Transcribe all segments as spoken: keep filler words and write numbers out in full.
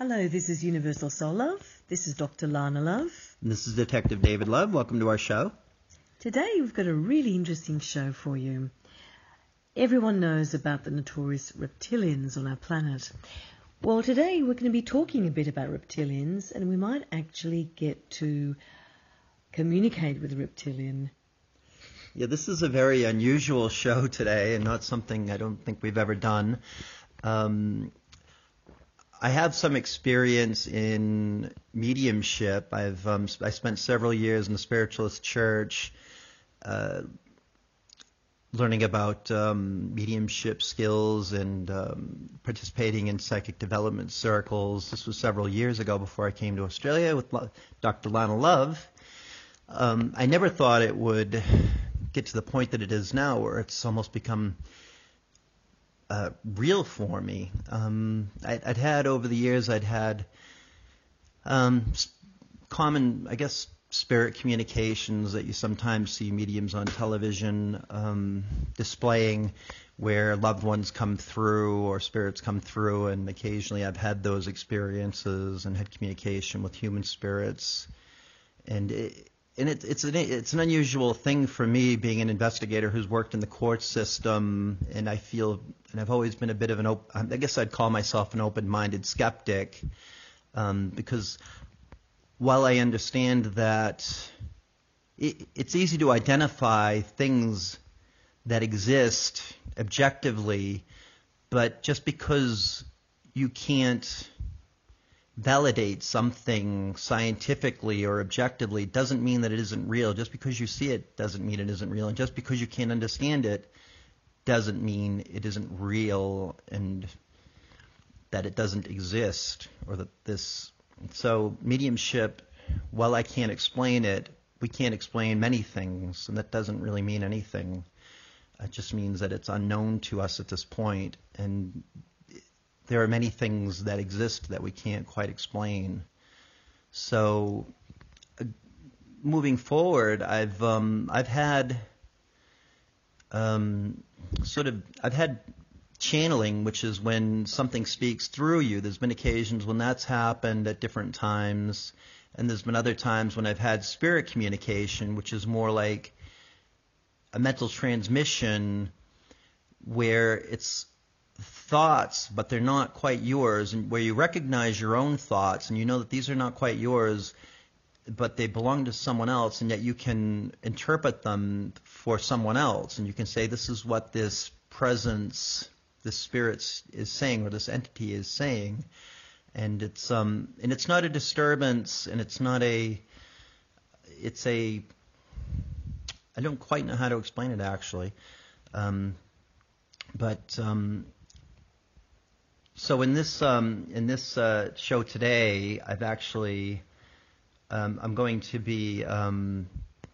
Hello, this is Universal Soul Love. This is Doctor Lana Love. And this is Detective David Love. Welcome to our show. Today we've got a really interesting show for you. Everyone knows about the notorious reptilians on our planet. Well, today we're going to be talking a bit about reptilians, and we might actually get to communicate with a reptilian. Yeah, this is a very unusual show today and not something I don't think we've ever done. Um, I have some experience in mediumship. I've um, I spent several years in the Spiritualist Church uh, learning about um, mediumship skills and um, participating in psychic development circles. This was several years ago before I came to Australia with Doctor Lana Love. Um, I never thought it would get to the point that it is now, where it's almost become uh, real for me. Um, I, I'd had over the years, I'd had um, common, I guess, spirit communications that you sometimes see mediums on television um, displaying, where loved ones come through or spirits come through, and occasionally I've had those experiences and had communication with human spirits. And it, And it, it's an it's an unusual thing for me, being an investigator who's worked in the court system, and I feel, and I've always been a bit of an open, I guess I'd call myself an open-minded skeptic, um, because while I understand that it, it's easy to identify things that exist objectively, but just because you can't validate something scientifically or objectively doesn't mean that it isn't real. Just because you see it doesn't mean it isn't real, and just because you can't understand it doesn't mean it isn't real and that it doesn't exist, or that this. So mediumship, while I can't explain it, we can't explain many things, and that doesn't really mean anything. It just means that it's unknown to us at this point, and there are many things that exist that we can't quite explain. So, uh, moving forward, I've um, I've had um, sort of I've had channeling, which is when something speaks through you. There's been occasions when that's happened at different times, and there's been other times when I've had spirit communication, which is more like a mental transmission, where it's thoughts, but they're not quite yours, and where you recognize your own thoughts and you know that these are not quite yours, but they belong to someone else, and yet you can interpret them for someone else, and you can say, this is what this presence, this spirit is saying, or this entity is saying, and it's um and it's not a disturbance, and it's not a it's a I don't quite know how to explain it actually, um, but um, So in this um, in this uh, show today, I've actually um, I'm going to be um,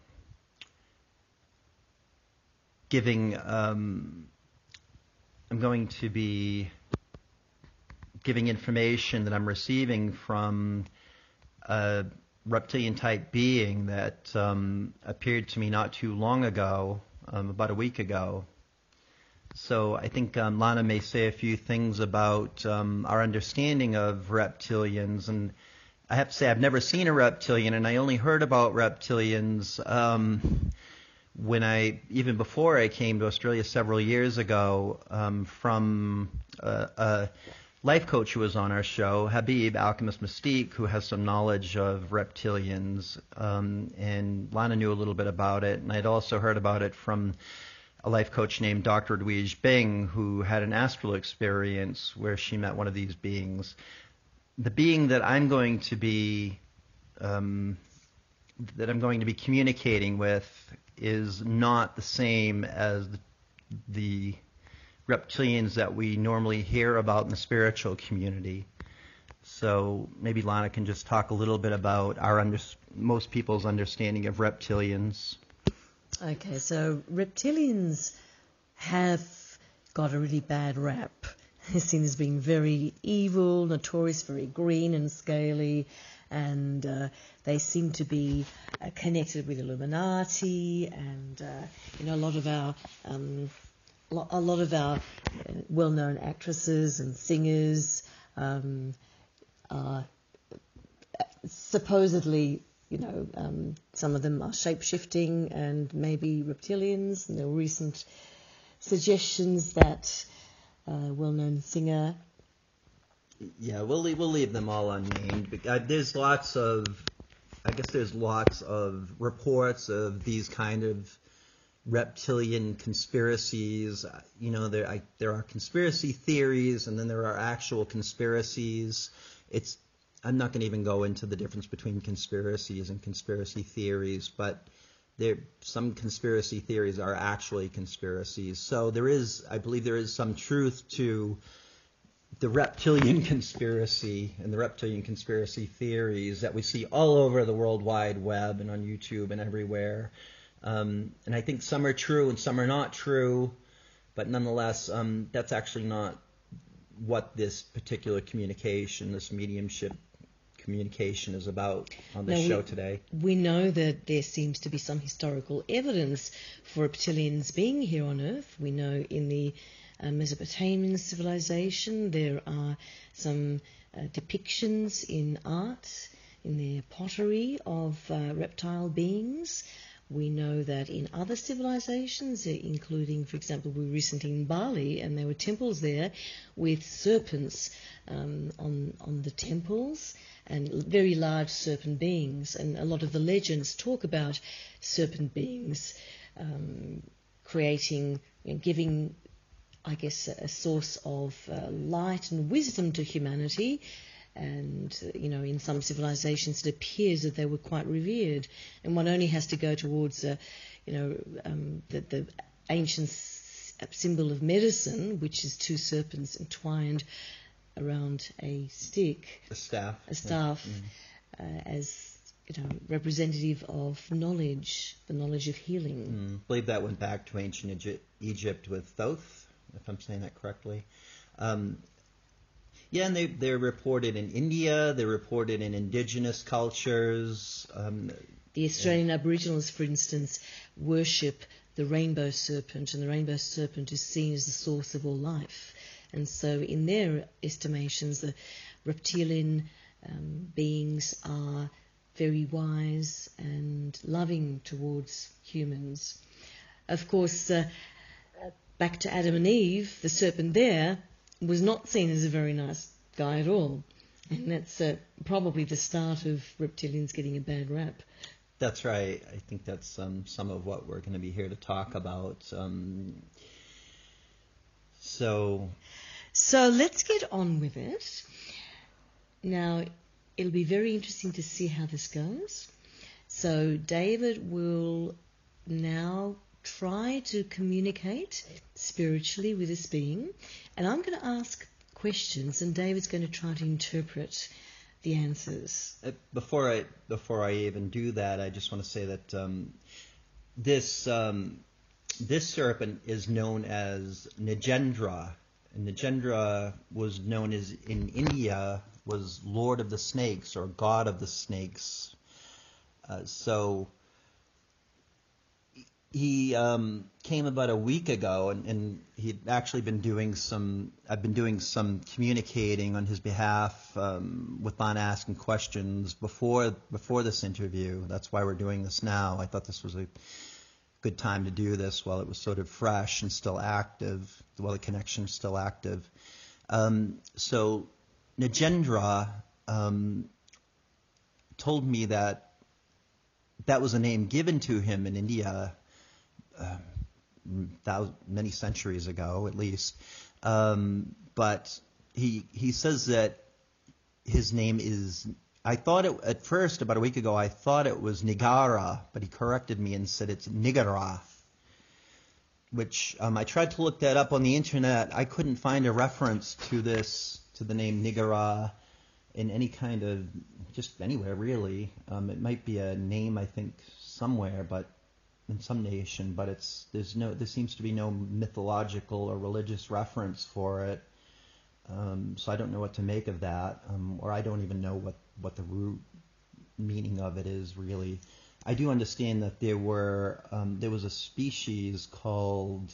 giving um, I'm going to be giving information that I'm receiving from a reptilian type being that um, appeared to me not too long ago, um, about a week ago. So I think um, Lana may say a few things about um, our understanding of reptilians. And I have to say, I've never seen a reptilian, and I only heard about reptilians um, when I, even before I came to Australia several years ago, um, from a, a life coach who was on our show, Habib, Alchemist Mystique, who has some knowledge of reptilians. Um, and Lana knew a little bit about it, and I'd also heard about it from a life coach named Doctor Edwige Bing, who had an astral experience where she met one of these beings. The being that I'm going to be um, that I'm going to be communicating with is not the same as the, the reptilians that we normally hear about in the spiritual community. So maybe Lana can just talk a little bit about our under, most people's understanding of reptilians. Okay, so reptilians have got a really bad rap. They're seen as being very evil, notorious, very green and scaly, and uh, they seem to be uh, connected with Illuminati, and uh, you know a lot of our um, lo- a lot of our uh, well-known actresses and singers um, are supposedly, you know, um, some of them are shape-shifting and maybe reptilians. And there were recent suggestions that a well-known singer. Yeah, we'll leave, we'll leave them all unnamed. But, uh, there's lots of, I guess there's lots of reports of these kind of reptilian conspiracies. You know, there I, there are conspiracy theories, and then there are actual conspiracies. It's I'm not going to even go into the difference between conspiracies and conspiracy theories, but there some conspiracy theories are actually conspiracies. So there is, I believe, there is some truth to the reptilian conspiracy and the reptilian conspiracy theories that we see all over the World Wide Web and on YouTube and everywhere. Um, and I think some are true and some are not true, but nonetheless, um, that's actually not what this particular communication, this mediumship communication is about on this now show we, today. We know that there seems to be some historical evidence for reptilians being here on Earth. We know in the uh, Mesopotamian civilization there are some uh, depictions in art, in their pottery of uh, reptile beings. We know that in other civilizations, including, for example, we were recently in Bali, and there were temples there with serpents um, on on the temples, and very large serpent beings. And a lot of the legends talk about serpent beings um, creating and giving, I guess, a source of uh, light and wisdom to humanity. And, you know, in some civilizations it appears that they were quite revered. And one only has to go towards, uh, you know, um, the, the ancient s- symbol of medicine, which is two serpents entwined around a stick. A staff. A staff, yeah. mm. uh, as, you know, representative of knowledge, the knowledge of healing. Mm. I believe that went back to ancient Egypt, Egypt with Thoth, if I'm saying that correctly. Um, Yeah, and they, they're reported in India, they're reported in indigenous cultures. Um, the Australian and Aboriginals, for instance, worship the rainbow serpent, and the rainbow serpent is seen as the source of all life. And so in their estimations, the reptilian um, beings are very wise and loving towards humans. Of course, uh, back to Adam and Eve, the serpent there was not seen as a very nice guy at all. And that's uh, probably the start of reptilians getting a bad rap. That's right. I think that's um, some of what we're going to be here to talk about. Um, so... So let's get on with it. Now, it'll be very interesting to see how this goes. So David will now try to communicate spiritually with this being, and I'm going to ask questions, and David's going to try to interpret the answers. Before I before I even do that, I just want to say that um, this um, this serpent is known as Nagendra, and Nagendra was known as in India was Lord of the Snakes or God of the Snakes. Uh, so. He um, came about a week ago, and, and he'd actually been doing some. I've been doing some communicating on his behalf um, with on asking questions before before this interview. That's why we're doing this now. I thought this was a good time to do this while it was sort of fresh and still active, while the connection was still active. Um, so Nagendra um, told me that that was a name given to him in India. Um, thousand, many centuries ago, at least, um, but he he says that his name is. I thought it at first about a week ago. I thought it was Nigara, but he corrected me and said it's Nigara. Which um, I tried to look that up on the internet. I couldn't find a reference to this to the name Nigara in any kind of just anywhere really. Um, it might be a name I think somewhere, but. In some nation, but it's there's no there seems to be no mythological or religious reference for it, um, so I don't know what to make of that, um, or I don't even know what, what the root meaning of it is really. I do understand that there were um, there was a species called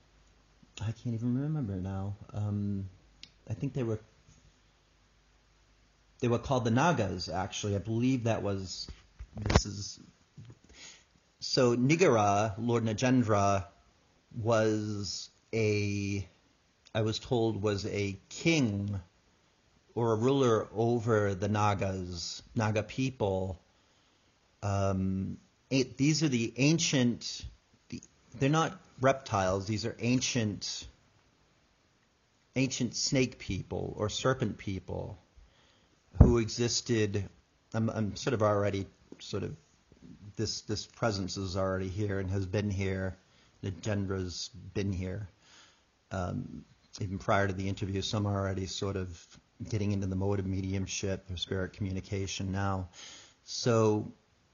I can't even remember now. Um, I think they were they were called the Nagas, actually. I believe that was, this is, so Nigara, Lord Nagendra, was a, I was told, was a king or a ruler over the Nagas, Naga people. Um, it, these are the ancient, the, they're not reptiles, these are ancient, ancient snake people or serpent people who existed. I'm, I'm sort of already, sort of, this this presence is already here and has been here. Nagendra's been here. Um, even prior to the interview, some are already sort of getting into the mode of mediumship or spirit communication now. So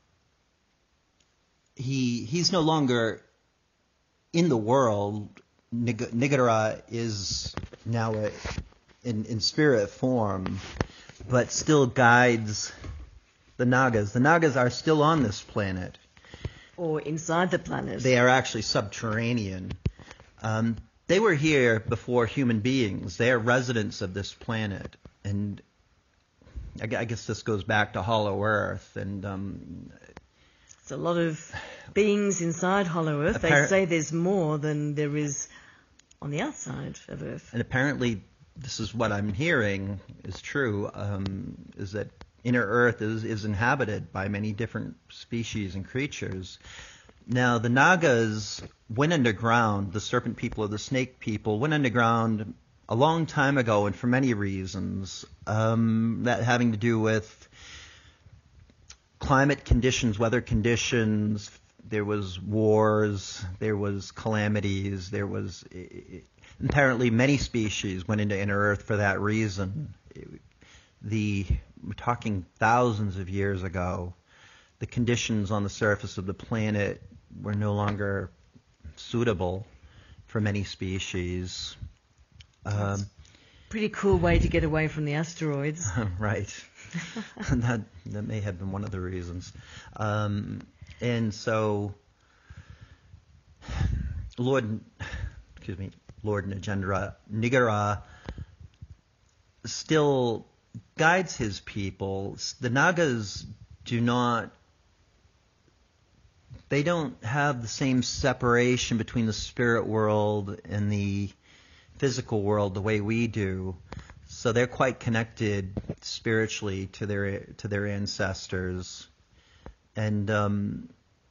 he he's no longer in the world. Nig- Nigara is now a, in, in spirit form, but still guides the Nagas. The Nagas are still on this planet. Or inside the planet. They are actually subterranean. Um, they were here before human beings. They are residents of this planet. And I, I guess this goes back to Hollow Earth. And um, it's a lot of beings inside Hollow Earth. Appar- they say there's more than there is on the outside of Earth. And apparently, this is what I'm hearing is true, um, is that inner Earth is, is inhabited by many different species and creatures. Now, the Nagas went underground, the serpent people or the snake people went underground a long time ago, and for many reasons, um, that having to do with climate conditions, weather conditions. There was wars, there was calamities, there was apparently many species went into inner Earth for that reason. The we're talking thousands of years ago. The conditions on the surface of the planet were no longer suitable for many species. Um, Pretty cool way to get away from the asteroids. Right. that that may have been one of the reasons. Um, and so, Lord, excuse me, Lord Nagendra, Nigara still guides his people. The Nagas do not, they don't have the same separation between the spirit world and the physical world the way we do. So they're quite connected spiritually to their to their ancestors. And um,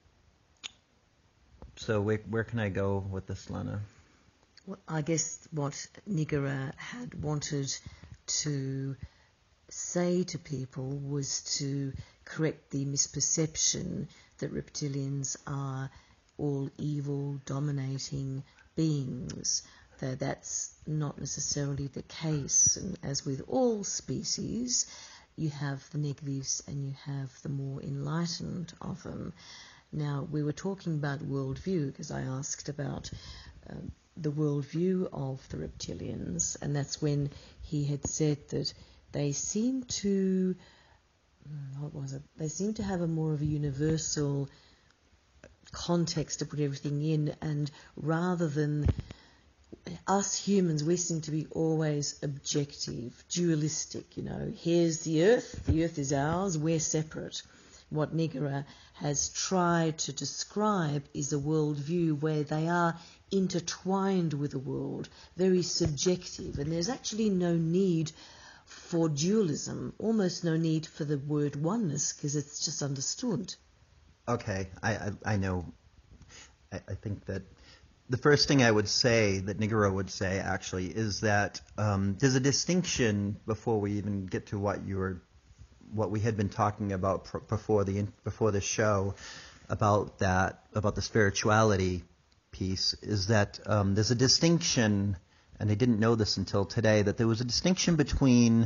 so where, where can I go with this, Lena? Well, I guess what Nigara had wanted to say to people was to correct the misperception that reptilians are all evil, dominating beings, though that's not necessarily the case. And as with all species, you have the negatives and you have the more enlightened of them. Now, we were talking about worldview because I asked about um, the worldview of the reptilians, and that's when he had said that they seem to, what was it? They seem to have a more of a universal context to put everything in, and rather than us humans, we seem to be always objective, dualistic, you know. Here's the earth, the earth is ours, we're separate. What Nigara has tried to describe is a worldview where they are intertwined with the world, very subjective, and there's actually no need for dualism, almost no need for the word oneness because it's just understood. Okay, I, I, I know. I, I think that the first thing I would say, that Nigara would say actually, is that um, there's a distinction before we even get to what you were, what we had been talking about pr- before the before the show, about that, about the spirituality piece, is that um, there's a distinction, and I didn't know this until today, that there was a distinction between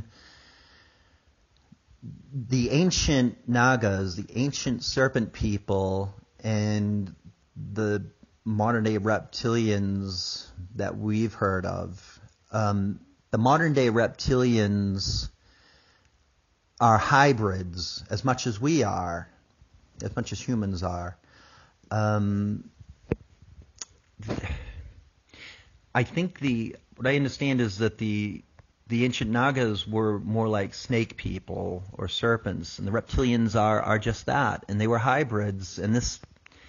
the ancient Nagas, the ancient serpent people, and the modern-day reptilians that we've heard of. Um, the modern-day reptilians are hybrids as much as we are, as much as humans are. Um, I think the what I understand is that the the ancient Nagas were more like snake people or serpents, and the reptilians are, are just that, and they were hybrids, and this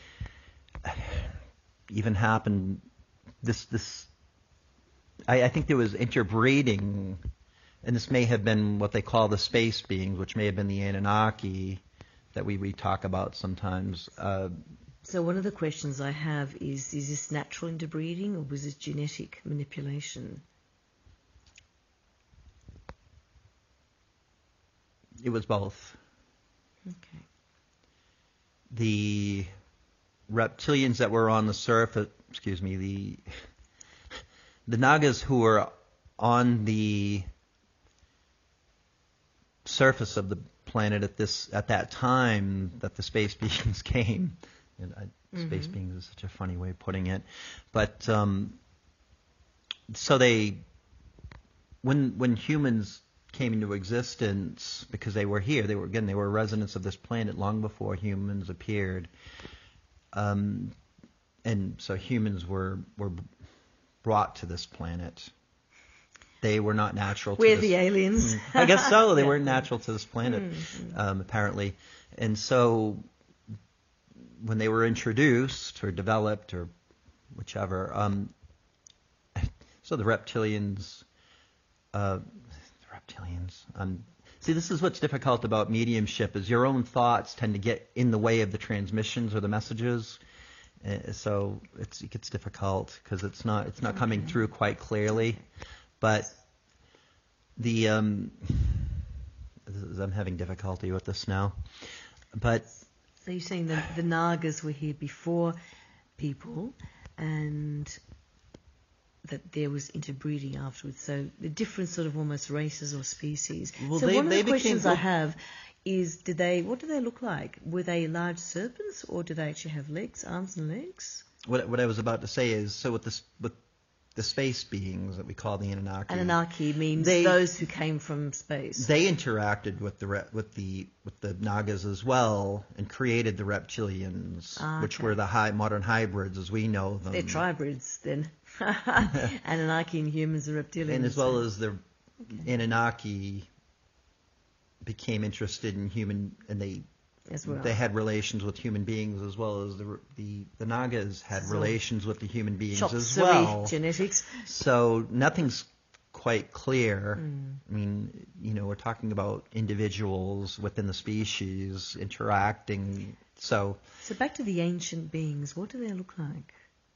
even happened, this, this I, I think there was interbreeding, and this may have been what they call the space beings, which may have been the Anunnaki that we, we talk about sometimes. Uh, so one of the questions I have is, is this natural interbreeding or was it genetic manipulation? It was both. Okay. The reptilians that were on the surface, excuse me, the the Nagas who were on the surface of the planet at this at that time that the space beings came. And I, mm-hmm. Space beings is such a funny way of putting it, but um, so they when when humans came into existence, because they were here, they were again they were residents of this planet long before humans appeared, um, and so humans were were brought to this planet. They were not natural to We're this. the aliens. I guess so. They yeah. weren't natural to this planet, mm-hmm. um, apparently. And so when they were introduced or developed or whichever, um, so the reptilians, uh, the reptilians, um, see, this is what's difficult about mediumship is your own thoughts tend to get in the way of the transmissions or the messages. Uh, so it's, it gets difficult because it's not it's not coming okay. through quite clearly. But the um, I'm having difficulty with this now. But so you're saying that the Nagas were here before people, and that there was interbreeding afterwards. So the different sort of almost races or species. Well, so they, one of they the questions became, I have is, did they? What do they look like? Were they large serpents, or do they actually have legs, arms, and legs? What what I was about to say is, so with this with the space beings that we call the Anunnaki. Anunnaki means they, those who came from space. They interacted with the re- with the with the Nagas as well and created the reptilians, ah, which okay. were the high modern hybrids as we know them. They're tribrids then. Anunnaki and humans and reptilians. And as well as the okay. Anunnaki became interested in human, and they as well. They had relations with human beings as well as the the, the Nagas had so relations with the human beings Chop as suey well. Genetics. So nothing's quite clear. Mm. I mean, you know, we're talking about individuals within the species interacting. So. So back to the ancient beings. What do they look like?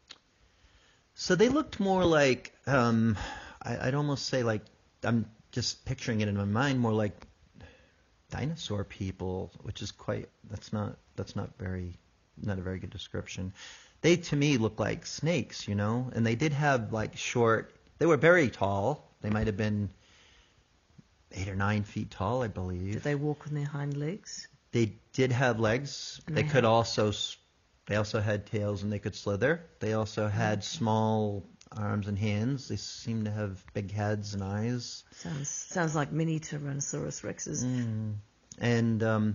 So they looked more like um, I, I'd almost say like I'm just picturing it in my mind more like. Dinosaur people, which is quite that's not that's not very not a very good description. They to me look like snakes, you know, and they did have like short. They were very tall. They might have been eight or nine feet tall, I believe. Did they walk on their hind legs? They did have legs. And they, they could had... also they also had tails and they could slither. They also had okay. small arms and hands. They seem to have big heads and eyes. Sounds sounds like mini Tyrannosaurus rexes. Mm. And um,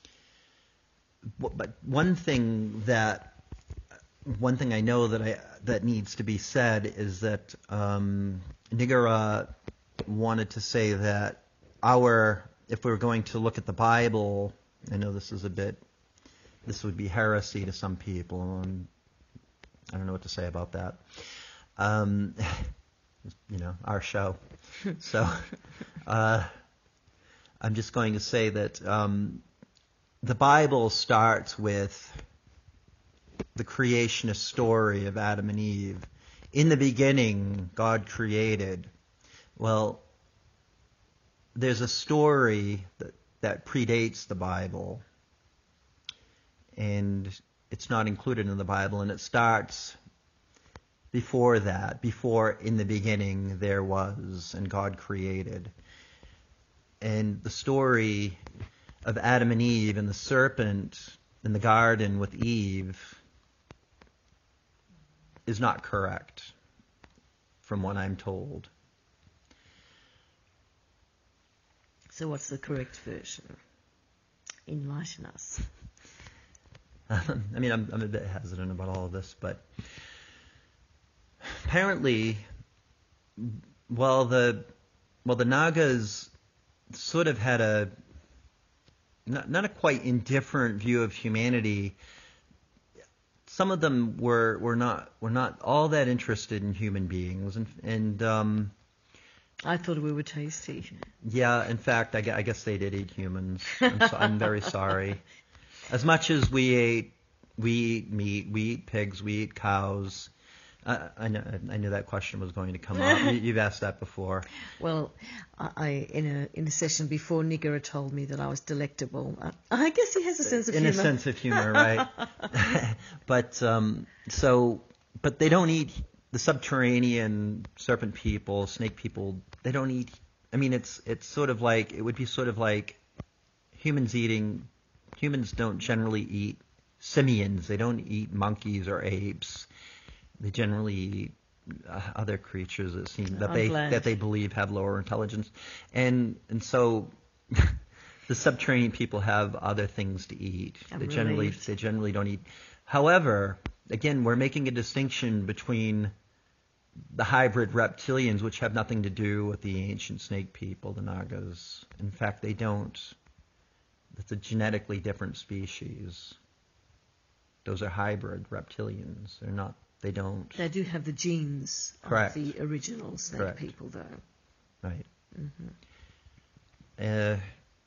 w- but one thing that one thing I know that I that needs to be said is that um, Nigara wanted to say that our if we were going to look at the Bible, I know this is a bit this would be heresy to some people, and I don't know what to say about that. Um, you know, our show. So uh, I'm just going to say that um, the Bible starts with the creationist story of Adam and Eve. In the beginning, God created. Well, there's a story that, that predates the Bible, and it's not included in the Bible, and it starts before that, before in the beginning there was and God created. And the story of Adam and Eve and the serpent in the garden with Eve is not correct from what I'm told. So what's the correct version? Enlighten us. I mean, I'm, I'm a bit hesitant about all of this, but apparently, well, the well, the Nagas sort of had a not, not a quite indifferent view of humanity. Some of them were were not were not all that interested in human beings, and and um, I thought we were tasty. yeah, in fact, I, gue- I guess they did eat humans. I'm, so, I'm very sorry. As much as we ate, we eat meat, we eat pigs, we eat cows. I, I, know, I knew that question was going to come up. You, you've asked that before. Well, I, I in a in a session before, Nigara told me that I was delectable. I, I guess he has a sense of in humor. a sense of humor, right? but um, so, but they don't eat the subterranean serpent people, snake people. They don't eat. I mean, it's it's sort of like it would be sort of like humans eating. Humans don't generally eat simians. They don't eat monkeys or apes. They generally eat uh, other creatures that seem that I'm they glad. that they believe have lower intelligence, and and so. The subterranean people have other things to eat. I'm they generally relieved. they generally don't eat. However, again, we're making a distinction between the hybrid reptilians, which have nothing to do with the ancient snake people, the Nagas. In fact, they don't. It's a genetically different species. Those are hybrid reptilians. They're not. They don't. They do have the genes Correct. of the original snake Correct. people, though. Right. Mm-hmm. Uh,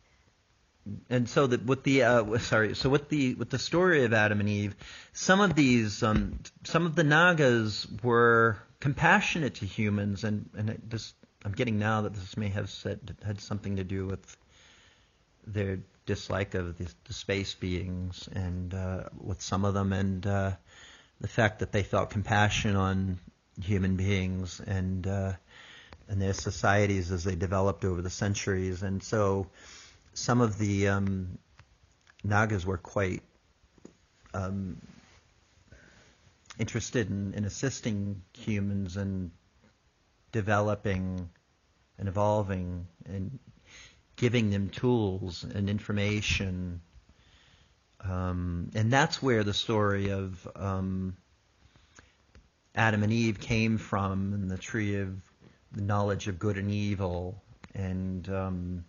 and so that with the uh, sorry, so with the with the story of Adam and Eve, some of these um, some of the Nagas were compassionate to humans, and and it just I'm getting now that this may have said had something to do with their dislike of the, the space beings, and uh, with some of them, and uh, the fact that they felt compassion on human beings and uh, and their societies as they developed over the centuries, and so. Some of the um, Nagas were quite um, interested in, in assisting humans and developing and evolving and giving them tools and information. Um, and that's where the story of um, Adam and Eve came from, and the tree of the knowledge of good and evil. And um,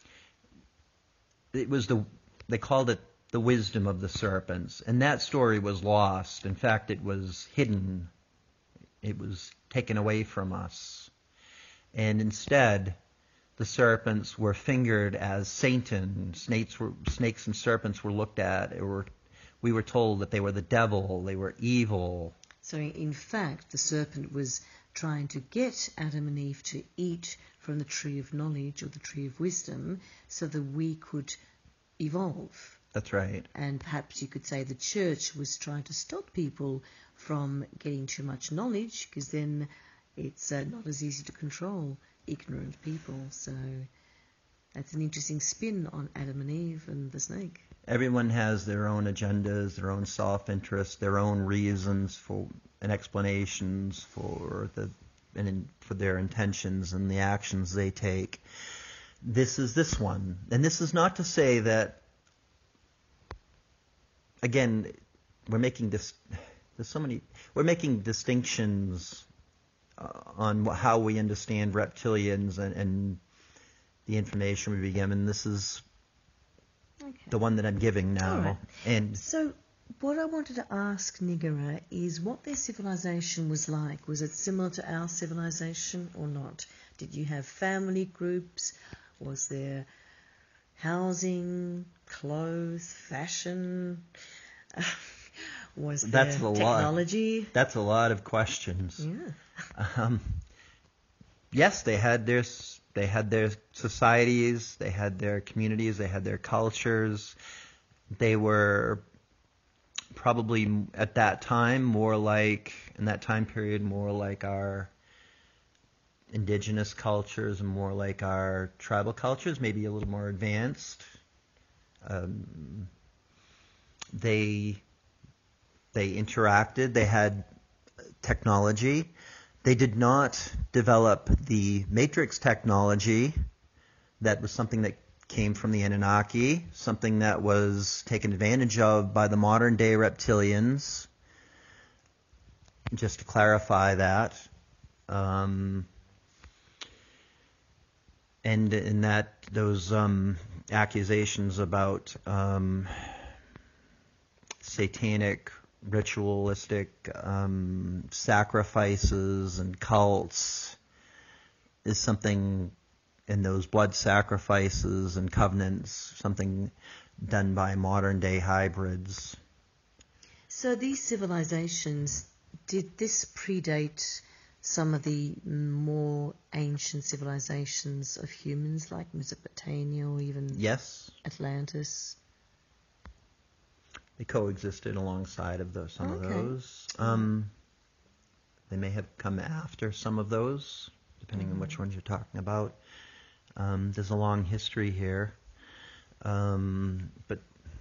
it was the, they called it the wisdom of the serpents. And that story was lost. In fact, it was hidden. It was taken away from us. And instead, the serpents were fingered as Satan. Snakes were, snakes and serpents were looked at. It were, we were told that they were the devil. They were evil. So in fact, the serpent was trying to get Adam and Eve to eat from the tree of knowledge or the tree of wisdom so that we could evolve. That's right. And perhaps you could say the church was trying to stop people from getting too much knowledge, because then it's uh, not as easy to control ignorant people. So that's an interesting spin on Adam and Eve and the snake. Everyone has their own agendas, their own self-interest, their own reasons for and explanations for the and in, for their intentions and the actions they take. This is this one, and this is not to say that. Again, we're making this. There's so many. We're making distinctions uh, on how we understand reptilians and, and the information we give, and this is Okay. the one that I'm giving now. All right. And So what I wanted to ask Nigara is what their civilization was like. Was it similar to our civilization or not? Did you have family groups? Was there housing, clothes, fashion? Was there That's a lot. technology? that's a lot of questions. Yeah. Um, yes, they had their s- they had their societies, they had their communities, they had their cultures. They were probably m- at that time more like in that time period more like our indigenous cultures and more like our tribal cultures, maybe a little more advanced. Um, they they interacted. They had technology. They did not develop the matrix technology. That was something that came from the Anunnaki, something that was taken advantage of by the modern day reptilians. Just to clarify that. Um, and in that those um, accusations about um, satanic, ritualistic um, sacrifices and cults is something, in those blood sacrifices and covenants, something done by modern day hybrids. So these civilizations, did this predate some of the more ancient civilizations of humans, like Mesopotamia or even Yes, Atlantis? they coexisted alongside of those, some Okay. of those. Um, they may have come after some of those, depending on which ones you're talking about. Um, there's a long history here. Um, but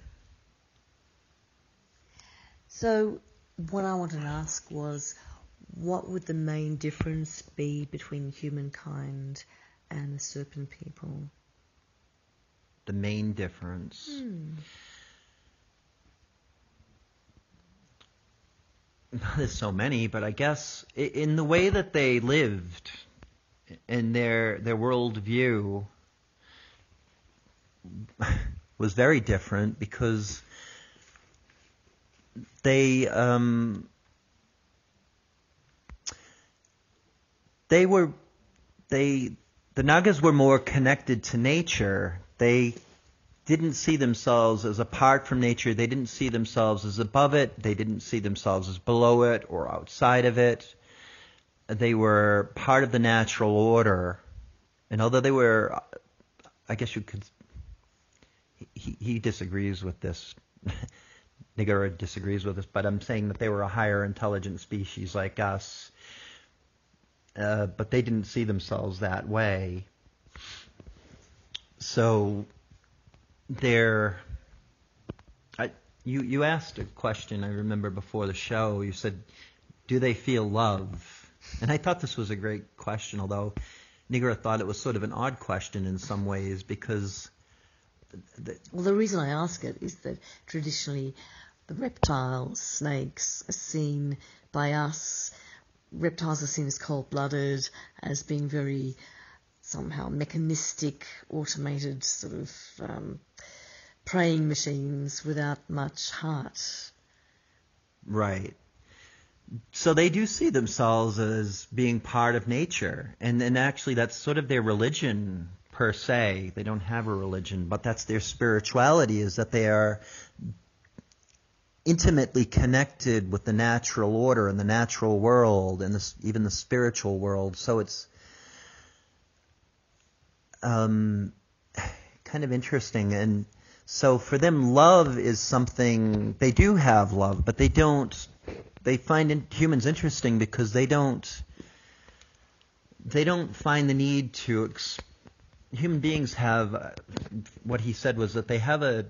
So what I wanted to ask was, what would the main difference be between humankind and the serpent people? the main difference... Hmm. There's so many, but I guess i- in the way that they lived, in their their worldview was very different, because they um, they were they the Nagas were more connected to nature. They didn't see themselves as apart from nature. They didn't see themselves as above it. They didn't see themselves as below it or outside of it. They were part of the natural order. And although they were, I guess you could, he, he disagrees with this. Nigara disagrees with this, but I'm saying that they were a higher intelligent species like us. Uh, but they didn't see themselves that way. So they're, I, you, you asked a question, I remember before the show. You said, do they feel love? And I thought this was a great question, although Nigara thought it was sort of an odd question in some ways, because... The, well, the reason I ask it is that traditionally the reptiles, snakes, are seen by us, reptiles are seen as cold-blooded, as being very somehow mechanistic, automated sort of um, preying machines without much heart. Right. So they do see themselves as being part of nature, and and actually that's sort of their religion per se. They don't have a religion, but that's their spirituality, is that they are intimately connected with the natural order and the natural world and the, even the spiritual world. So it's um, kind of interesting. And so for them, love is something, they do have love, but they don't, they find in, humans interesting because they don't, they don't find the need to, ex, human beings have, uh, what he said was that they have a,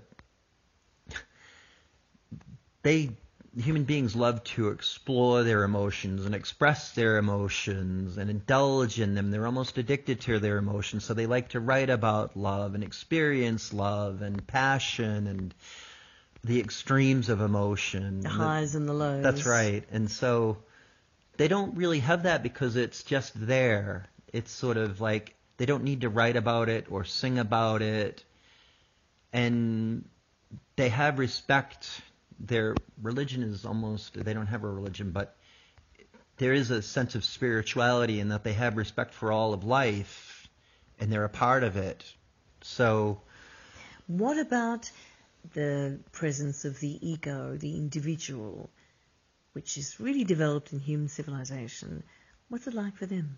they, human beings love to explore their emotions and express their emotions and indulge in them. They're almost addicted to their emotions, so they like to write about love and experience love and passion and the extremes of emotion. The highs and the lows. That's right. And so they don't really have that because it's just there. It's sort of like they don't need to write about it or sing about it. And they have respect. Their religion is almost, they don't have a religion, but there is a sense of spirituality in that they have respect for all of life and they're a part of it. So what about the presence of the ego, the individual, which is really developed in human civilization? What's it like for them?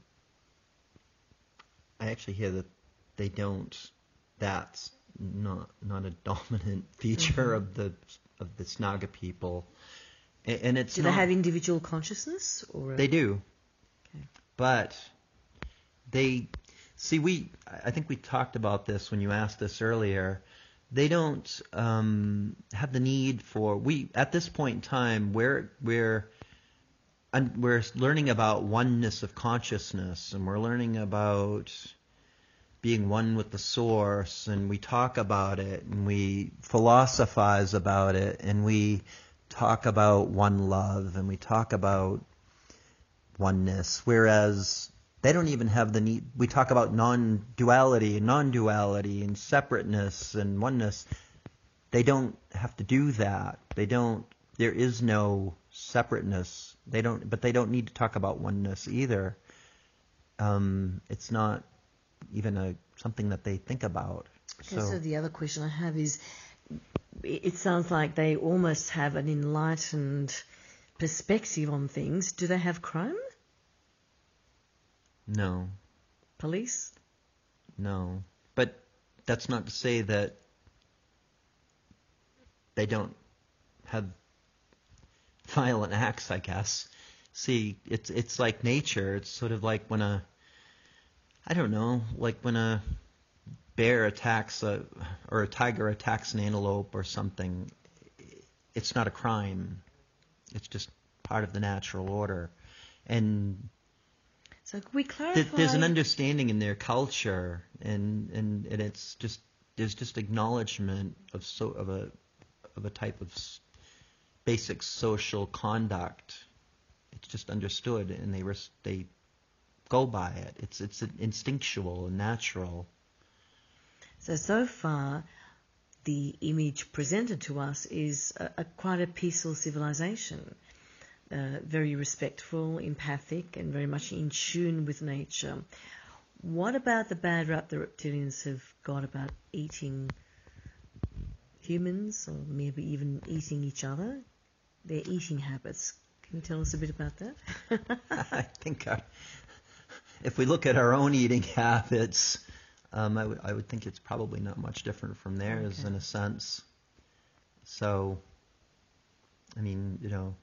I actually hear that they don't, that's not not a dominant feature mm-hmm. of the of the Snaga people, and, and it's do not, they have individual consciousness, or they do, okay. But they see we I think we talked about this when you asked this earlier. They don't um, have the need for we at this point in time we're we're and we're learning about oneness of consciousness, and we're learning about being one with the source, and we talk about it, and we philosophize about it, and we talk about one love, and we talk about oneness, whereas they don't even have the need. We talk about non-duality and non-duality and separateness and oneness. They don't have to do that. They don't. There is no separateness. They don't. But they don't need to talk about oneness either. Um, it's not even a something that they think about. Okay, so, so the other question I have is, it sounds like they almost have an enlightened perspective on things. Do they have crime? No. Police? No. But that's not to say that they don't have violent acts, I guess. See, it's it's like nature. It's sort of like when a, I don't know, like when a bear attacks a, or a tiger attacks an antelope or something. It's not a crime. It's just part of the natural order. And so can we clarify? th- there's an understanding in their culture, and, and, and it's just there's just acknowledgement of so of a of a type of s- basic social conduct. It's just understood, and they res- they go by it. It's it's instinctual and natural. So so far, the image presented to us is a, a quite a peaceful civilization. Uh, very respectful, empathic, and very much in tune with nature. What about the bad rap the reptilians have got about eating humans, or maybe even eating each other? Their eating habits. Can you tell us a bit about that? I think our, if we look at our own eating habits, um, I would I would think it's probably not much different from theirs okay. in a sense. So, I mean, you know.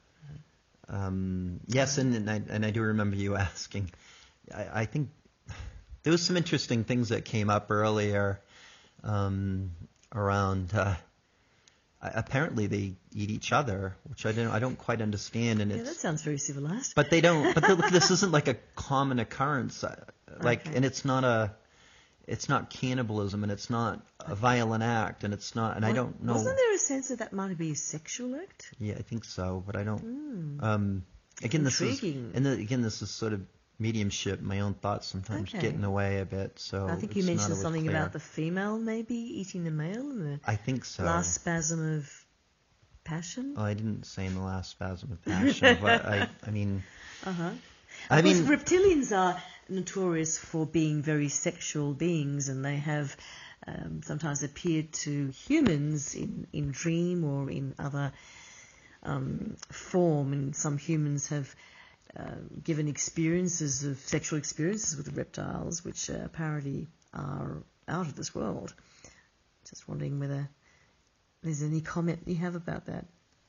Um, yes, and, and I and I do remember you asking. I, I think there was some interesting things that came up earlier um, around. Uh, apparently, they eat each other, which I don't I don't quite understand. And yeah, it's, that sounds very civilized. But they don't. But the, this isn't like a common occurrence. Like, okay. and it's not a. It's not cannibalism, and it's not a violent act, and it's not. And what, I don't know. Wasn't there a sense that that might be a sexual act? Yeah, I think so, but I don't. Mm. Um, again, Intriguing. this is and the, again, this is sort of mediumship. My own thoughts sometimes okay. get in the way a bit. So I think you it's mentioned not something clear. about the female maybe eating the male in the I think so. last spasm of passion. Oh, I didn't say in the last spasm of passion, but I, I mean. Uh huh. I of mean, course, reptilians are notorious for being very sexual beings, and they have um, sometimes appeared to humans in, in dream or in other um, form. And some humans have uh, given experiences of sexual experiences with reptiles, which uh, apparently are out of this world. Just wondering whether there's any comment you have about that.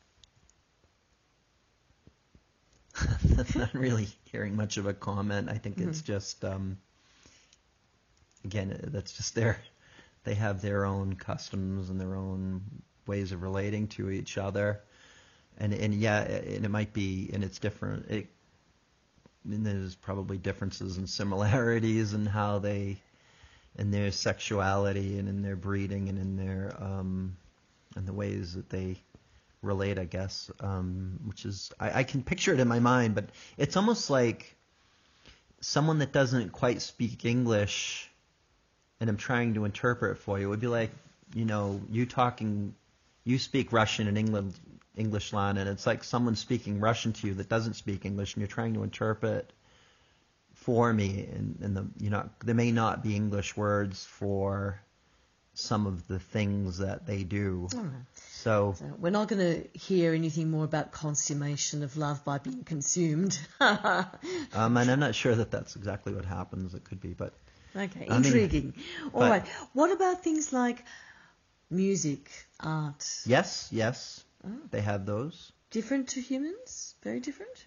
Not really hearing much of a comment. I think mm-hmm. it's just, um, again, that's just their, they have their own customs and their own ways of relating to each other. And, and yeah, and it might be, and it's different. It, and there's probably differences and similarities in how they, in their sexuality and in their breeding and in their, um, and the ways that they relate, I guess, um, which is, I, I can picture it in my mind, but it's almost like someone that doesn't quite speak English and I'm trying to interpret for you. It would be like, you know, you talking, you speak Russian in England, English land, and it's like someone speaking Russian to you that doesn't speak English, and you're trying to interpret for me, and, and the, you know, there may not be English words for some of the things that they do. Oh. So, so we're not going to hear anything more about consummation of love by being consumed. um, and I'm not sure that that's exactly what happens. It could be, but okay, I intriguing. Mean, All right. What about things like music, art? Yes, yes, oh. They have those. Different to humans? Very different?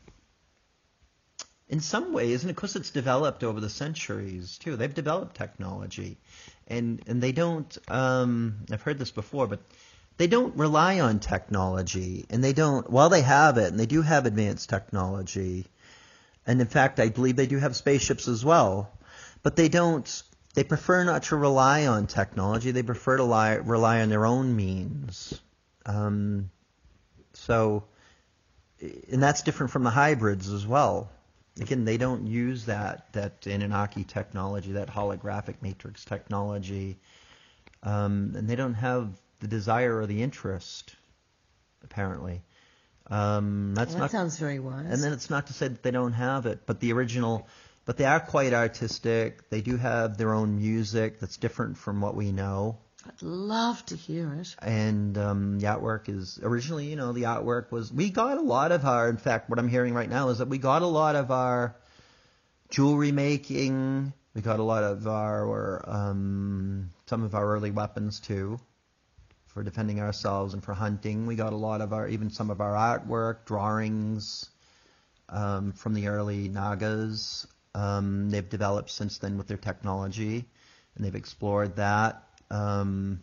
In some ways, and of course it's developed over the centuries too. They've developed technology, and and they don't. Um, I've heard this before, but they don't rely on technology, and they don't. While they have it, and they do have advanced technology, and in fact, I believe they do have spaceships as well. But they don't. They prefer not to rely on technology. They prefer to lie, rely on their own means. Um, so, and that's different from the hybrids as well. again, they don't use that that Anunnaki technology, that holographic matrix technology, um, and they don't have the desire or the interest, apparently. Um, that's well, that not, sounds very wise. And then it's not to say that they don't have it, but the original, but they are quite artistic. They do have their own music that's different from what we know. I'd love to hear it. And um, the artwork is originally, you know, the artwork was, we got a lot of our, in fact, what I'm hearing right now is that we got a lot of our jewelry making, we got a lot of our, um, some of our early weapons too, for defending ourselves and for hunting. We got a lot of our, even some of our artwork, drawings um, from the early Nagas. Um, they've developed since then with their technology, and they've explored that. Um,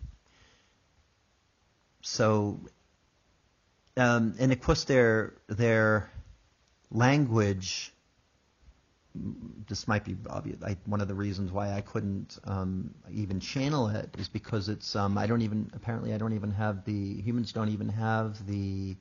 so, um, and of course their their language. This might be obvious. I, one of the reasons why I couldn't um, even channel it is because it's. Um, I don't even. Apparently, I don't even have the humans. Don't even have the.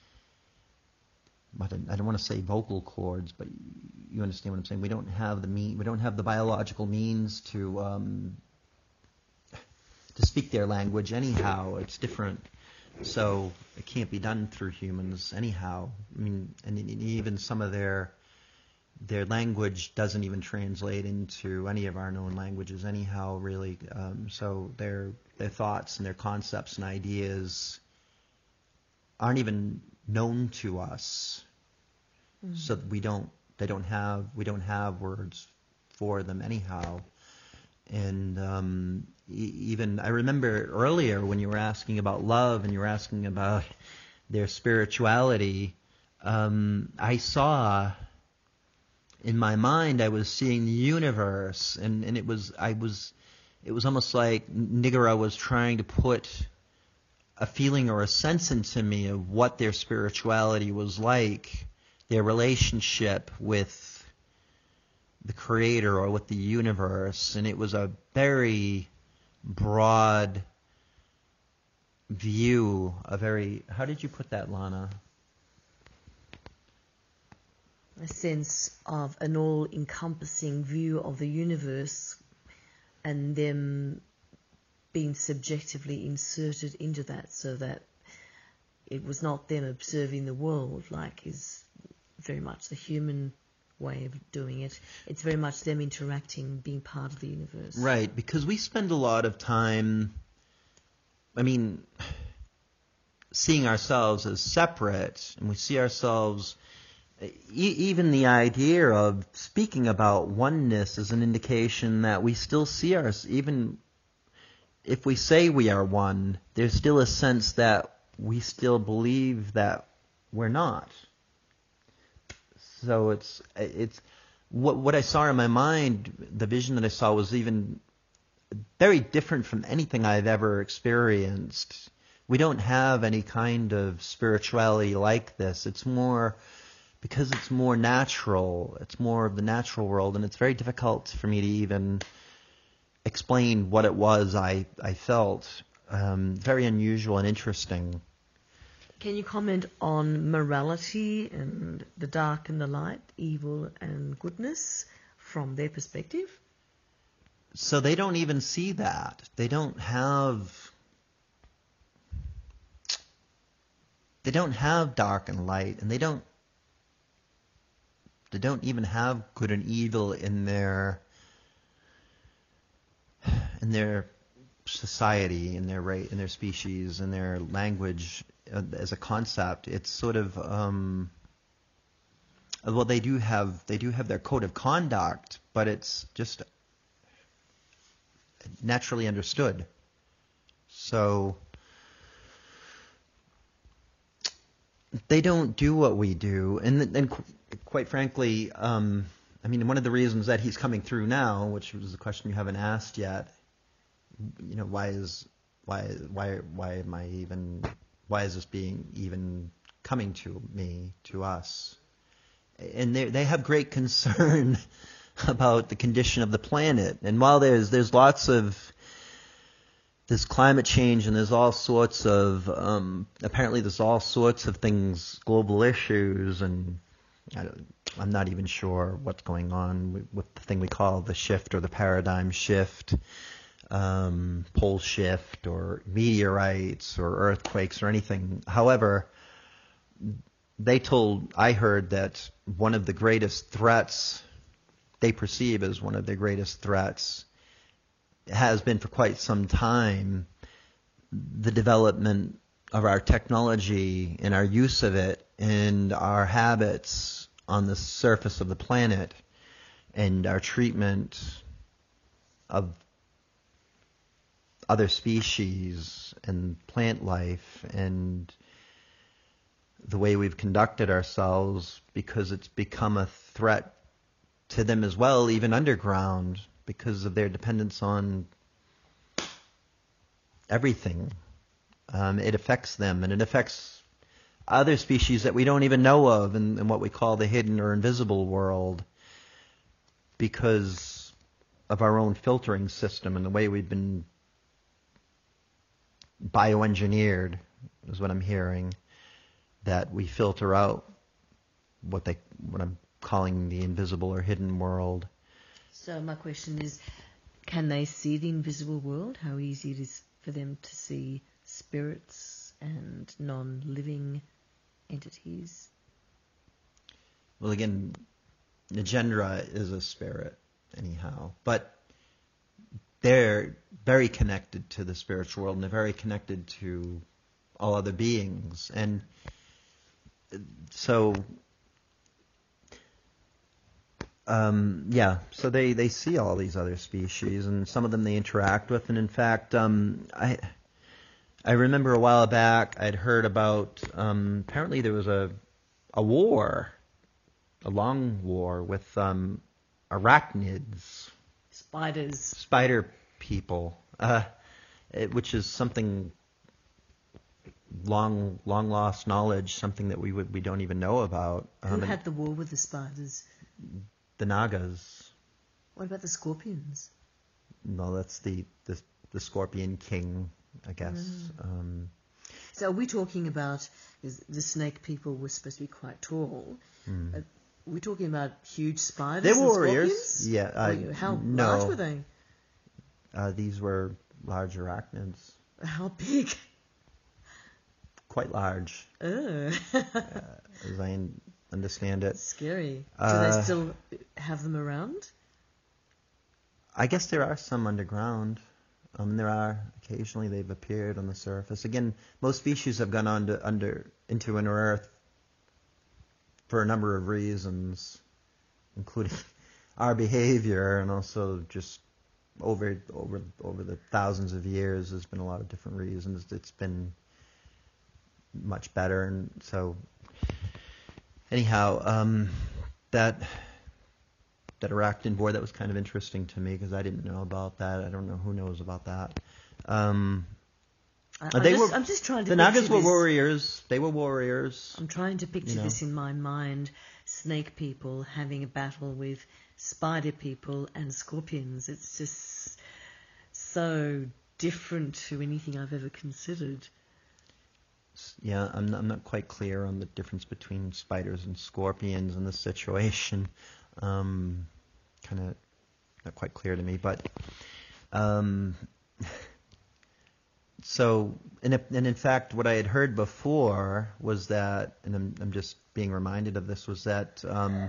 I don't, I don't want to say vocal cords, but you understand what I'm saying. We don't have the mean. We don't have the biological means to. Um, to speak their language anyhow. It's different. So it can't be done through humans anyhow. I mean, and even some of their their language doesn't even translate into any of our known languages anyhow, really. Um, so their their thoughts and their concepts and ideas aren't even known to us. Mm-hmm. So we don't they don't have we don't have words for them anyhow. And um, even I remember earlier when you were asking about love and you were asking about their spirituality, um, I saw in my mind I was seeing the universe, and, and it was I was it was almost like Niggura was trying to put a feeling or a sense into me of what their spirituality was like, their relationship with the creator or with the universe, and it was a very broad view, a very, how did you put that, Lana? A sense of an all-encompassing view of the universe and them being subjectively inserted into that, so that it was not them observing the world like is very much the human way of doing it. It's very much them interacting, being part of the universe. Right, because we spend a lot of time, I mean, seeing ourselves as separate, and we see ourselves, e- even the idea of speaking about oneness is an indication that we still see us, even if we say we are one, there's still a sense that we still believe that we're not. So it's it's what what I saw in my mind, the vision that I saw was even very different from anything I've ever experienced. We don't have any kind of spirituality like this. It's more because it's more natural. It's more of the natural world, and it's very difficult for me to even explain what it was I I felt. Um, very unusual and interesting. Can you comment on morality and the dark and the light, evil and goodness from their perspective? So they don't even see that. They don't have they don't have dark and light, and they don't they don't even have good and evil in their in their society, in their ra- in their species, in their language. Uh, as a concept, it's sort of um, well, they do have they do have their code of conduct, but it's just naturally understood. So they don't do what we do, and and qu- quite frankly, um, I mean, one of the reasons that he's coming through now, which was a question you haven't asked yet, you know, why is why why why am I even Why is this being even coming to me, to us? And they they have great concern about the condition of the planet. And while there's there's lots of this climate change, and there's all sorts of um, apparently there's all sorts of things, global issues, and I don't, I'm not even sure what's going on with, with the thing we call the shift or the paradigm shift, um, pole shift or meteorites or earthquakes or anything. However, they told, I heard that one of the greatest threats they perceive as one of their greatest threats has been for quite some time the development of our technology and our use of it and our habits on the surface of the planet and our treatment of other species and plant life and the way we've conducted ourselves, because it's become a threat to them as well, even underground, because of their dependence on everything. Um, it affects them, and it affects other species that we don't even know of in, in what we call the hidden or invisible world, because of our own filtering system and the way we've been bioengineered, is what I'm hearing, that we filter out what they, what I'm calling the invisible or hidden world. So my question is, can they see the invisible world? How easy it is for them to see spirits and non-living entities? Well, again, Nagendra is a spirit, anyhow, but they're very connected to the spiritual world, and they're very connected to all other beings. And so, um, yeah, so they, they see all these other species, and some of them they interact with. And in fact, um, I I remember a while back I'd heard about, um, apparently there was a a war, a long war with um, arachnids. Spiders. Spider people, uh, it, which is something long, long lost knowledge, something that we would we don't even know about. Who Um, had the war with the spiders? The Nagas. What about the scorpions? No, that's the the, the Scorpion King, I guess. Mm. Um, so are we talking about, is the snake people were supposed to be quite tall? Mm. Uh, we're talking about huge spiders. They were and warriors. Scorpions? Yeah. Uh, oh, how no. large were they? Uh, these were large arachnids. How big? Quite large. Oh. uh, as I understand it. Scary. Do uh, they still have them around? I guess there are some underground. Um, there are occasionally they've appeared on the surface. Again, most species have gone on to, under into inner Earth for a number of reasons, including our behavior, and also just over over over the thousands of years, there's been a lot of different reasons. It's been much better, and so anyhow, um, that that arachnid board, that was kind of interesting to me because I didn't know about that. I don't know who knows about that. Um, I'm, they just, were, I'm just trying to. The Nagas were this. warriors. They were warriors. I'm trying to picture you know. this in my mind: snake people having a battle with spider people and scorpions. It's just so different to anything I've ever considered. Yeah, I'm not, I'm not quite clear on the difference between spiders and scorpions in this situation. Um, kind of not quite clear to me, but um, so and, if, and in fact, what I had heard before was that, and I'm, I'm just being reminded of this, was that um,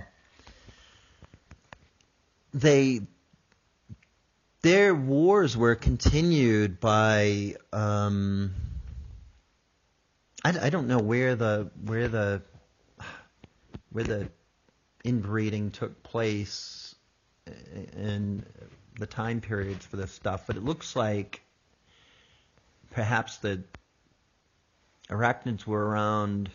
they their wars were continued by. Um, I, I don't know where the where the where the inbreeding took place in the time periods for this stuff, but it looks like perhaps the arachnids were around.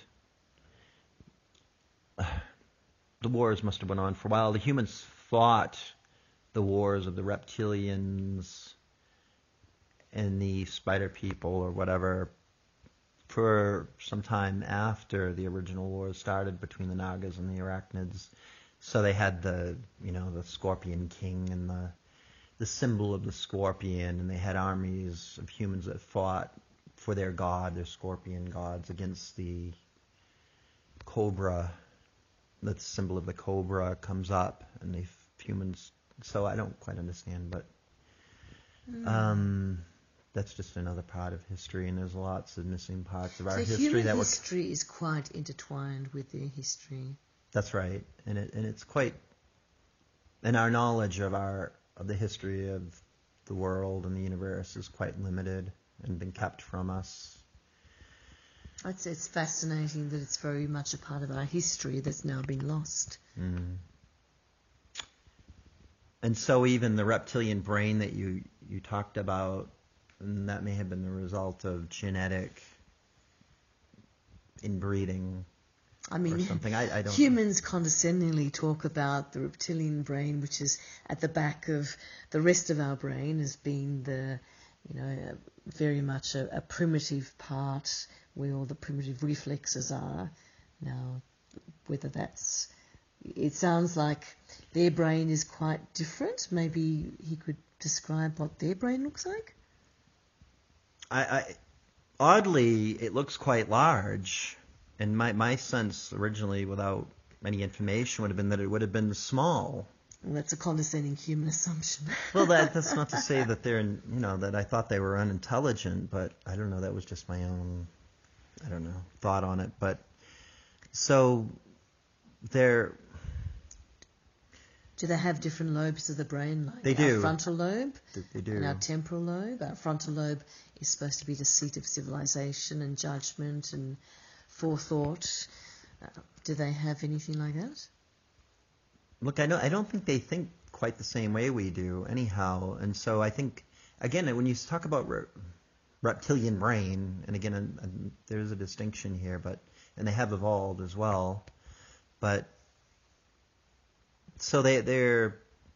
The wars must have went on for a while. The humans fought the wars of the reptilians and the spider people or whatever for some time after the original wars started between the Nagas and the arachnids. So they had the, you know, the Scorpion King and the the symbol of the scorpion, and they had armies of humans that fought for their god, their scorpion gods, against the cobra the symbol of the cobra comes up, and they humans. So I don't quite understand, but Mm. um, that's just another part of history, and there's lots of missing parts of our So history human that were. history is quite intertwined with their history. That's right, and it and it's quite, and our knowledge of our of the history of the world and the universe is quite limited and been kept from us. I'd say it's fascinating that it's very much a part of our history that's now been lost. Mm. And so even the reptilian brain that you you talked about, and that may have been the result of genetic inbreeding. I mean, or something. I, I don't humans condescendingly talk about the reptilian brain, which is at the back of the rest of our brain, as being the, you know, very much a, a primitive part where all the primitive reflexes are. Now, whether that's, it sounds like their brain is quite different. Maybe he could describe what their brain looks like. I, I oddly, it looks quite large. And my, my sense originally, without any information, would have been that it would have been small. Well, that's a condescending human assumption. Well, that, that's not to say that they're, you know, that I thought they were unintelligent, but I don't know. That was just my own, I don't know, thought on it. But so they're. Do they have different lobes of the brain? Like They our do. frontal lobe They, they do. and our temporal lobe. Our frontal lobe is supposed to be the seat of civilization and judgment and forethought. Uh, do they have anything like that? Look, I don't, I don't think they think quite the same way we do anyhow. And so I think, again, when you talk about re- reptilian brain, and again, and, and there's a distinction here, but and they have evolved as well. But so they, they're,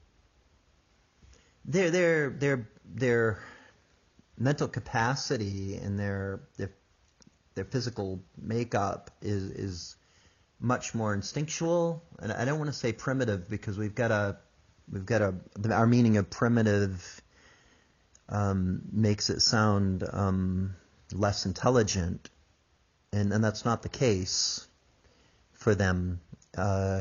their their their their mental capacity and their their their physical makeup is is much more instinctual, and I don't want to say primitive because we've got a we've got a our meaning of primitive um, makes it sound um, less intelligent, and and that's not the case for them. Uh,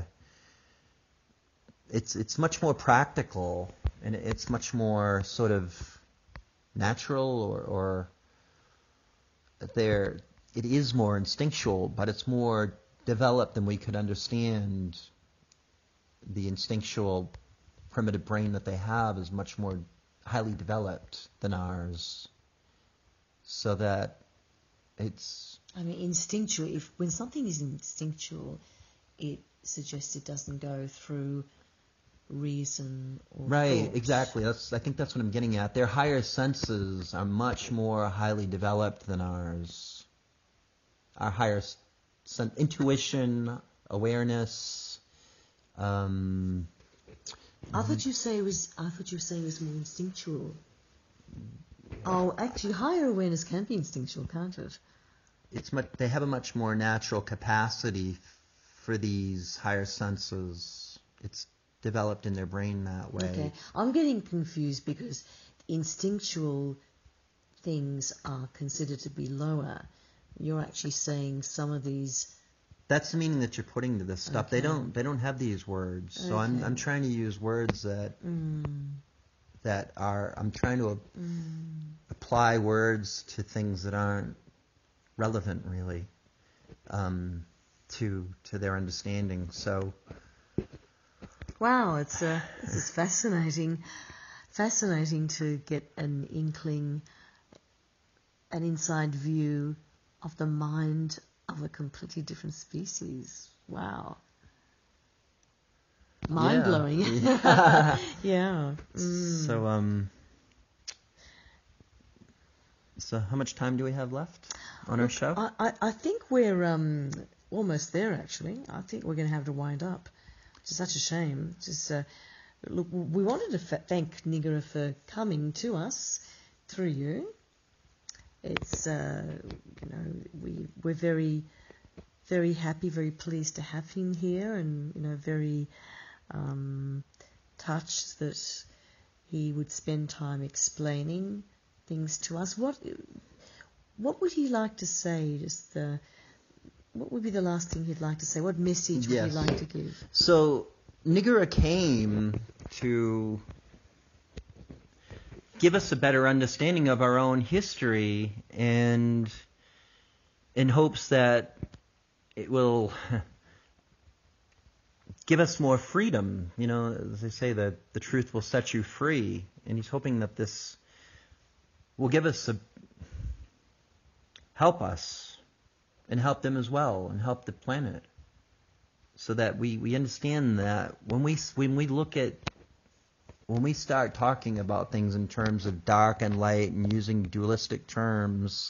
it's it's much more practical, and it's much more sort of natural, or, or they're it is more instinctual, but it's more developed than we could understand. The instinctual primitive brain that they have is much more highly developed than ours, so that it's. I mean, instinctual. If when something is instinctual, it suggests it doesn't go through reason or Right, thought. exactly. That's I think that's what I'm getting at. Their higher senses are much more highly developed than ours. Our higher sen- intuition, awareness. Um, I thought you say it was. I thought you were saying it was more instinctual. Oh, actually, higher awareness can be instinctual, can't it? it's much. They have a much more natural capacity f- for these higher senses. It's developed in their brain that way. Okay, I'm getting confused because instinctual things are considered to be lower. You're actually saying some of these. That's the meaning that you're putting to this stuff. They Okay. don't. They don't have these words. So I'm. Okay. I'm trying to use words that Mm, that are. I'm trying to mm. apply words to things that aren't relevant, really, um, to to their understanding. So. Wow, it's uh, this is fascinating. Fascinating to get an inkling, an inside view of the mind of a completely different species. Wow. Mind Yeah. blowing. Yeah. Yeah. Mm. So um. So how much time do we have left on our show? I, I, I think we're um, almost there, actually. I think we're going to have to wind up. It's such a shame. Just uh, look, we wanted to fa- thank Nigara for coming to us through you. It's uh, you know we we're very very happy, very pleased to have him here, and you know very um, touched that he would spend time explaining things to us. What what would he like to say? Just the what would be the last thing you'd like to say? What message would Yes. you like to give? So Nigara came to give us a better understanding of our own history, and in hopes that it will give us more freedom. You know, as they say, that the truth will set you free, and he's hoping that this will give us a help us and help them as well, and help the planet, so that we, we understand that when we when we look at when we start talking about things in terms of dark and light and using dualistic terms,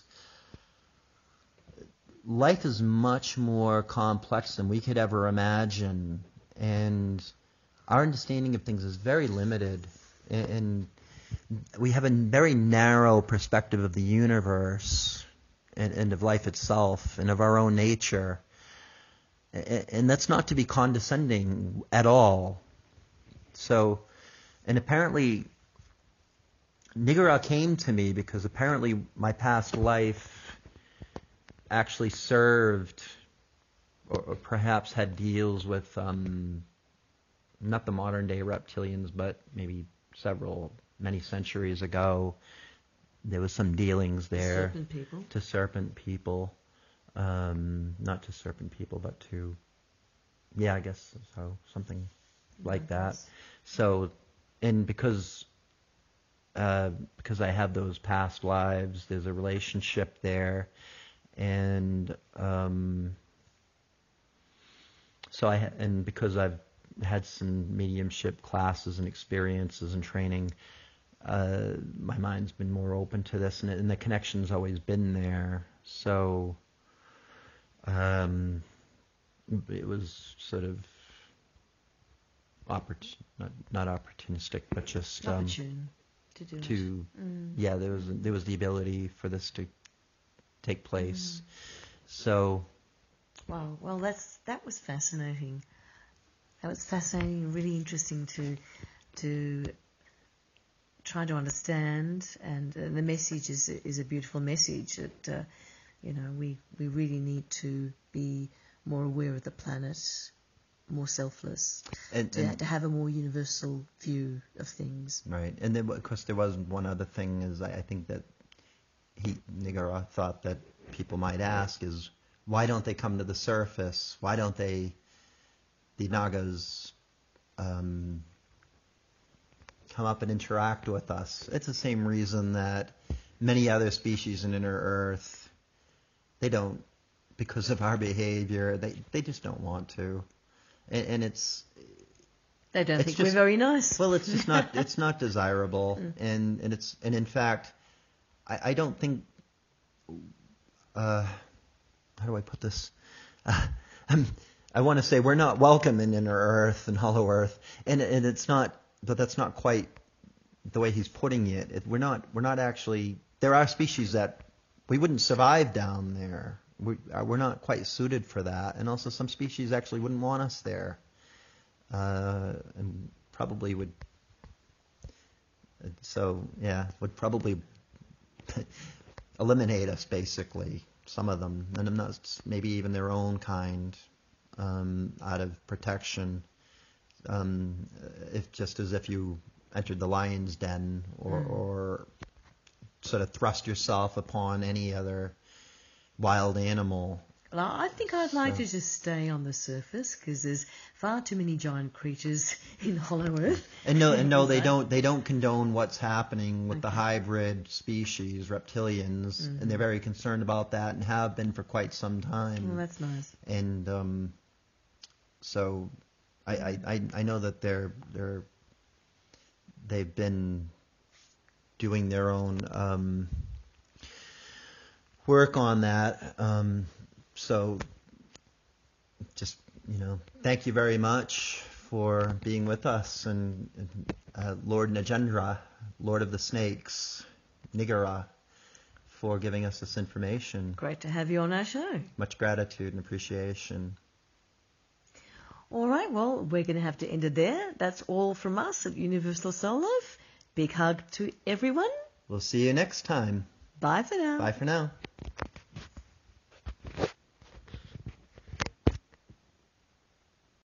life is much more complex than we could ever imagine, and our understanding of things is very limited, and, and we have a very narrow perspective of the universe and, and of life itself and of our own nature. And that's not to be condescending at all. So, and apparently, Nigara came to me because apparently my past life actually served, or, or perhaps had deals with, um, not the modern day reptilians, but maybe several, many centuries ago. There was some dealings there. Serpent people. To serpent people. Um, not to serpent people, but to, yeah, I guess so, something like that. So, and because uh, because I have those past lives, there's a relationship there, and um, so I ha- and because I've had some mediumship classes and experiences and training, uh, my mind's been more open to this, and, and the connection's always been there. So. Um, it was sort of opport- not, not opportunistic, but just um, Opportune to do to it. Mm. yeah, there was there was the ability for this to take place. Mm. So, wow, well, that's that was fascinating. That was fascinating, really interesting to to try to understand, and uh, the message is is a beautiful message that. Uh, You know, we, we really need to be more aware of the planet, more selfless, and, to, and, to have a more universal view of things. Right, and then of course there was one other thing is I, I think that he Nigara thought that people might ask is why don't they come to the surface? Why don't they, the Nagas, um, come up and interact with us? It's the same reason that many other species in inner Earth. They don't, because of our behavior, they, they just don't want to. And, and it's... They don't it's think just, we're very nice. Well, it's just not, it's not desirable. Mm. And, and it's, and in fact, I, I don't think, uh, how do I put this? Uh, I'm, I want to say we're not welcome in inner Earth and Hollow Earth. And, and it's not, but that's not quite the way he's putting it. it. We're not, we're not actually, there are species that we wouldn't survive down there. We, uh, we're not quite suited for that. And also some species actually wouldn't want us there. Uh, and probably would, so yeah, would probably eliminate us basically, some of them. And I'm not, maybe even their own kind, um, out of protection. Um, if just as if you entered the lion's den or, mm. or sort of thrust yourself upon any other wild animal. Well, I think I'd like so. to just stay on the surface because there's far too many giant creatures in Hollow Earth. And no, and no, they don't. They don't condone what's happening with okay. the hybrid species, reptilians, mm-hmm. and they're very concerned about that and have been for quite some time. Well, that's nice. And um, so, I, I, I, I know that they're they're they've been doing their own um, work on that. Um, so just, you know, thank you very much for being with us. And uh, Lord Nagendra, Lord of the Snakes, Nigara, for giving us this information. Great to have you on our show. Much gratitude and appreciation. All right, well, we're going to have to end it there. That's all from us at Universal Soul Life. Big hug to everyone. We'll see you next time. Bye for now. Bye for now.